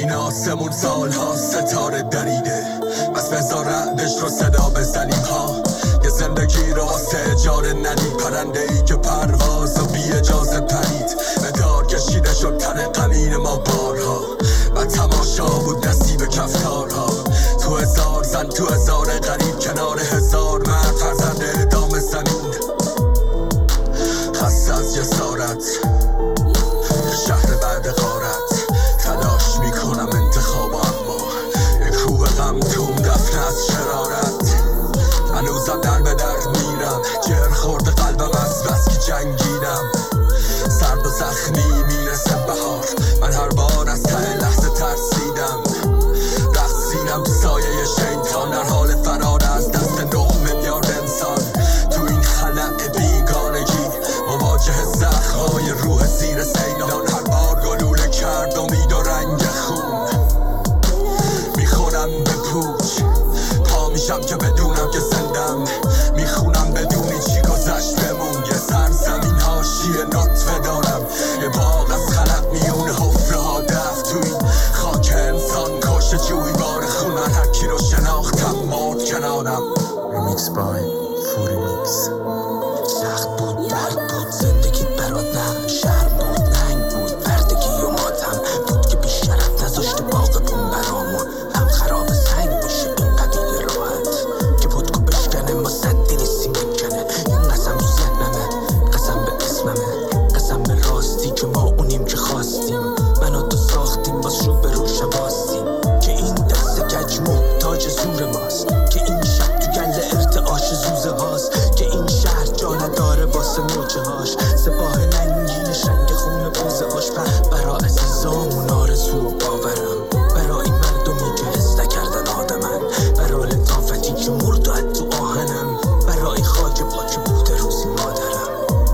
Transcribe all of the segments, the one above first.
این آسمون سال ها ستاره دریده، بس بذار رعدش رو صدا بزنیم ها. یه زندگی رو واسه اجاره ندید، پرنده ای که پرواز و بی اجازه پرید، به دار کشیده شد تن غمین ما بارها و تماشا بود نصیب کفتارها. تو هزار زن تو هزار غریب، کنار هزار مرد فرزند ادام زمین، خسته از جسارت شهر بعد غارت. تلاش میکنم انتخاب، اما یک کوه غم توم دفن از شرارت. هنوزم در به در میرم، جر خورده قلبم از بس که جنگیدم. سرد و زخمی میرسه بهار، من هر بار از ته لحظه ترسیدم. رقصیدم تو سایه شیطان، در حال فرار از دست 9 میلیارد انسان. تو این خلأ بیگانگی مواجه زخم‌های روح زیر سیلان، هر بار گلوله کرد امید و رنگ خون. میخورم به پوچ، پا میشم که بدونم که زندم، میخونم بدونی چی گذشت بمون. یه سرزمین حاشیه نطفه دارم، یه باغ از خلق میون حفره ها دفت. تو این خاک انسان کشته جویبار خون، من هر کی رو شناختم مرد کنارم. ریمیکس بای فوریمیکس. سخت بود، درد بود، زندگی برات نه شرم بود، ننگ بود، بردگی و ماتم بود که بیشرف نذاشته باغمون برامون هم خراب سنگ بشه. این قبیل راحت که پدکو بشکنه، ما صدی نیستیم بکنه. این قسم تو ذهنمه، قسم به اسممه، قسم به راستی که ما اونیم که خواستیم. من و تو ساختیم باز رو به رو شواستیم، که این دست گج محتاج زور ماست، که این شب تو گل ارتعاش زوزه هاست، که این شهر جا نداره واسه موجه هاش. سپاه ننگینش رنگ خون بوزه هاش، برا عزیزامون آرزو و باورم، برا این مردمی که حس نکردن آدمن، برا لطافتی که مرد و حد تو آهنم، برا این خاک پاک بوده روزی مادرم.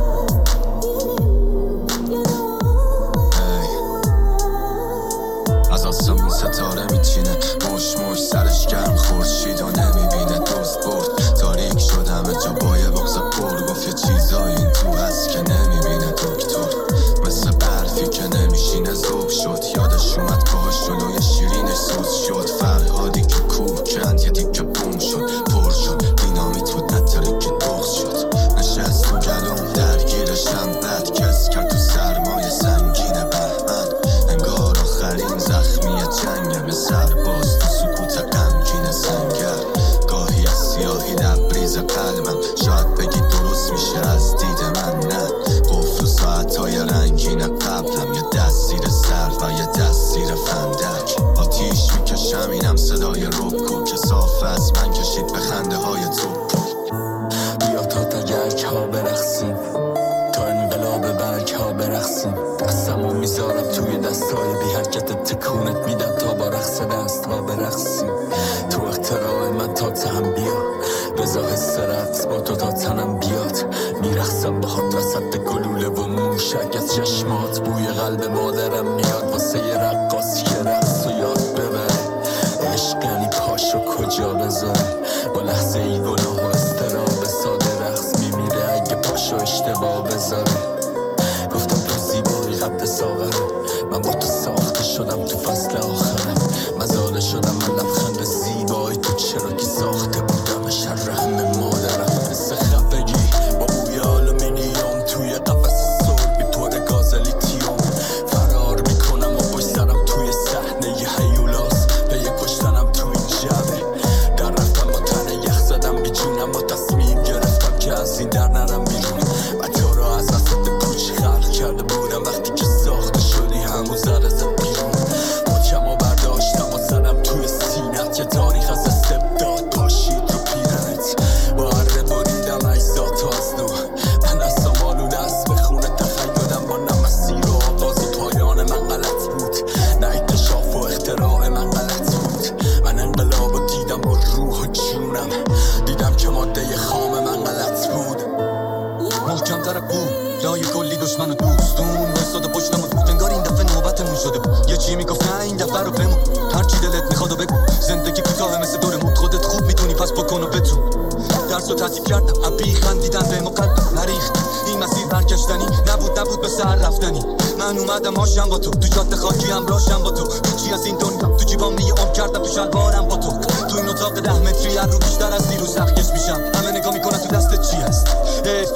از آسمون ستاره میچینه، مش مش سرش گرم، خورشید و نمیبینه. دوست برد تاریک شد همه جا با یه بغض پر، گفت یه چیزایی این تو هست که نمیبینه دکتر. مثل برفی که نمیشینه ذوب شد، یادش اومد پاهاش جلوی شیرینش سوز شد. فرهادی که کوه کند یه دیگه بوم شد، پر شد دینامیت بود نتره که بغض شد. نشست تو گلوم درگیرشم، بد کس کرد تو سرمایه سنگین بهمن. انگار آخرین زخمی جنگم، یه سرباز تو سکوت غمگین سنگر. گاهی از سیاهی لبریز قلبم، شاید بگی درست میشه از دید من، نه قفل و ساعتهای رنگین قبلم. یه دست زیر سر و یه دست زیر فندک، آتیش میکشم اینم صدای رکو که صاف از من کشید به خنده های تو. بیا تا تگرک ها برقصیم، تا انقلاب برگ ها برقصیم. دستمو میذارم توی دستای بی حرکت، تکونت میدم تا با رقص دست ها برقصیم. تو اختراع من تا تهم بیا، رضا حس رقص با تو تا تنم بیاد. میرقصم باهات وسط گلوله و موشک، از چشمات بوی قلب مادرم میاد. واسه یه رقاصی که رقص و یاد ببره، عشق یعنی پاشو کجا بذاره. با لحظه ای گناه و استراب ساده رقص میمیره اگه پاشو اشتباه بذاره. گفتم تو زیبایی قبل ساغره، من با تو ساخته شدم تو فصل آخره. مزاله شدم من لبخند زیبایی تو، چرا که ساخته بودم شر همه مادرم. مثل خفگی با بوی آلومینیوم توی قفس سربی پر گاز لیتیوم. فرار میکنم و پشت سرم توی صحنه ی هیولاس، به یه کشتنم تو این جبه. در رفتم با تن یخ زدم بی جونم، با تصمیم گرفتم که از این در نرم بیرون. و تو را از وسط پوچ خلق کرده بودم، وقتی که ساخته شدی همون زد ازت بیرون. مچم و برداشتم و زدم توی سینت، یه تاریخ از استبداد پاشید رو پیرنت. با اره بریدم اجزات از نو، من از سامالون از به خونه تخیلم. با نه مسیر و آغاز و پایان من غلط بود، نه اکتشاف و اختراع من غلط بود. من انقلاب و دیدم با روح و جونم، دیدم که ماده خام من غلط بود. محکم تر بود لای کلی دشمن و دوستون، وایساده پشتم و بود انگار این دفعه نوبتمون شده بود. یه چی میگفت نه این دفعه رو بمون، هر چی دلت میخواد و بگو. زندگی کوتاه مثل دورمون، خودت خوب میتونی پس بکن و بتون. درس و تصیب کردم ابی خندیدن به مقدم نریخت. این مسیر برگشتنی نبود به سر رفتنی. من اومدم هاشم با تو جاده خاکی همراهشم با تو. هیچی از این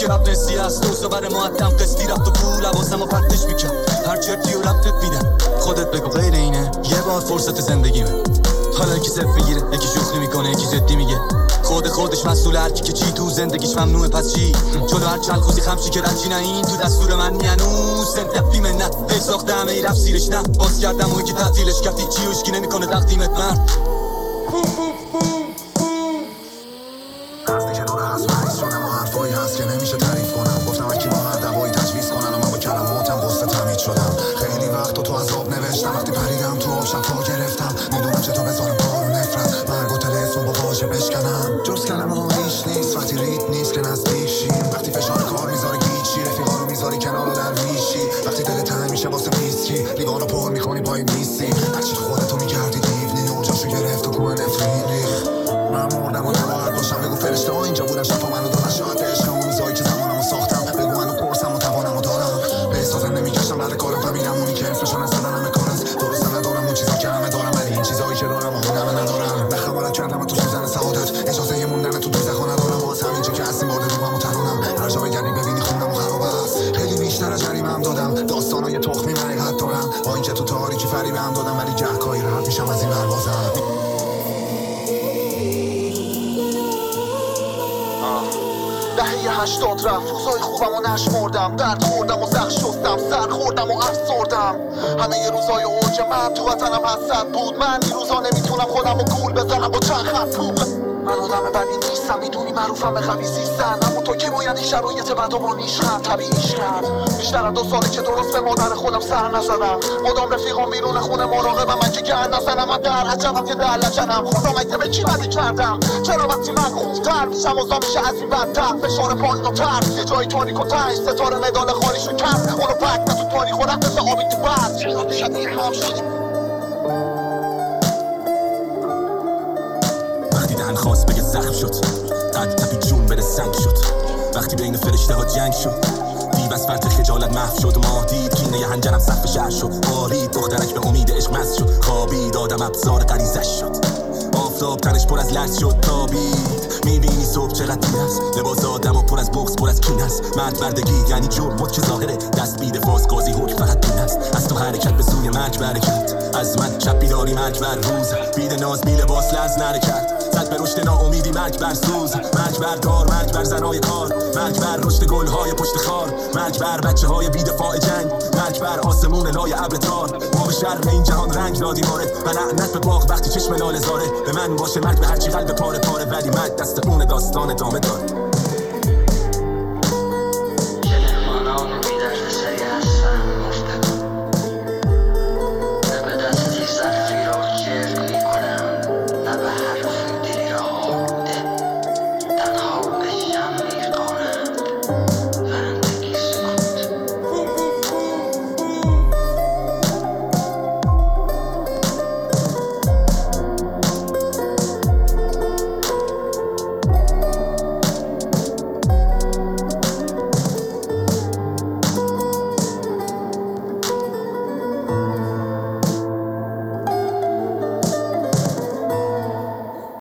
که رب نسی هست دوستا بر معدم قسطی رفت و پول حواسم و پرتش میکرد هر چرتی و ربطت میدم خودت بگو غیر اینه یه بار فرصت زندگیمه حالا یکی صف میگیره یکی شوخی میکنه یکی جدی میگه خودش مسئول هرکی که چی تو زندگیش ممنوعه پس چی جلو هر چند خوزی خمشی که رنجی نه این تو دستور من میانوز سنتفی منت هی ساختم ای رفت سیرش نه باز کردم و یکی تعطیلش کردی چی وشکی نمیکنه تقدیمت مرد از دیگه دور از مریض شدم و حرفایی هست که نمیشه تعریف کنم گفتم اکی با هر دوایی تجویز کنن و من با کلماتم قصه تمید شدم خیلی وقت تو عذاب نوشتم وقتی پریدم تو آب شفا گرفتم میدونم چطور بذارم بار و نفرت مرگ و تلسون با واژه بشکنم جز کلمه ها هیچ نیست وقتی ریت نیست که نزدیک شیم وقتی فشار کار میذاره گیچی رفیقا رو میذاری کنار و درویشی وقتی دل تنگ میشه واسه ویسکی لیوان رو پر میکنی پای میسی هرچی خودتو میگردی دیونی و جاشو گرفت و کوه نفرین ریخت من مردم و نباید باشم بگو فرشته ها اینجا بودن شفا منو دادن شاید به عشق اون روزایی که زمانمو ساختم بگو منو پرسم و توانمو دارم به احساس نمیگشتم بعد کارم فهمیدم اونی که اسمشو نزدن همه کار است درستم ندارم اون چیزا که همه دارم ولی این چیزایی که دارم اون همه ندارم نخبرت کردم تو سوزن سعادت اجازه یه موندن تو دوزخو ندارم واسه همینجا که هستیم برده روحمو ترونم هر جا بگردی ببینی خونم و خراب است خیلی بیشتر از جریمه‌ام دادم داستانای تخمی من حقیقت دارم با اینکه تو تاریکی فریبم دادم ولی گهگاهی راحت میشم از این پروازم دهه 80 رفت روزای خوبم و نشمردم درد خوردم و زخ شستم سر خوردم و افسردم همه ی روزای اوج من تو وطنم حسد بود من این روزا نمیتونم خودم رو گول بزنم با چند خط پول من آدم بدی نیستم میدونی معروفم به خبیث زیستن اما تو که باید این شرایط بد و با نیشم طبیعیش کرد بیشتر از 2 ساله که درست به مادر خودم سر نزدم مدام رفیقام بیرون خونه مراقبم من که گرد نزنم من در عجبم که در لجنم خدا مگه به چی بدی کردم چرا وقتی من خوبتر میشم اوضاع میشه از این بدتر فشار پایین و ترس یه جای تاریک و تنگ ستاره مدال خالیشو کم اونو پک نه تو تاریخ و رفت مثل آبی تو برد چقدر شدیر هم شد وقتی دهن خواست بگه زخم شد قد تپی جون بره سنگ شد وقتی بین فرشته ها جنگ شد دیو از فرط خجالت محو شد ماه دید کینه ی هنجرم سقف شهر شد بارید دخترک به امید عشق مست شد خوابید آدم ابزار غریزش شد آفتاب تنش پر از لرز شد تابید میبینی صبح چقدر دیر است لباس آدم و پر از بغض پر از کین است مرد بردگی یعنی جرم بود که ظاهره دست بیده فاز قاضی حکم فقط دین است از تو حرکت به سوی مرگ برکت از من شب بیداری مرگ بر روز بیده ناز بی لباس لرز نرکت زد به رشد ناامیدی مرگ بر سوز مرگ بر دار مرگ بر زنای کار مرگ بر رشد گلهای پشت خار مرگ بر بچه های بیدفاع جنگ مرگ بر آسمون لای ابر تار ما به شر این جهان رنگ دادیم وارد و لعنت به باغ وقتی چشم لاله زاره به من باشه مرگ به هرچی قلب پاره پاره ولی مرگ دست اون داستان ادامه داره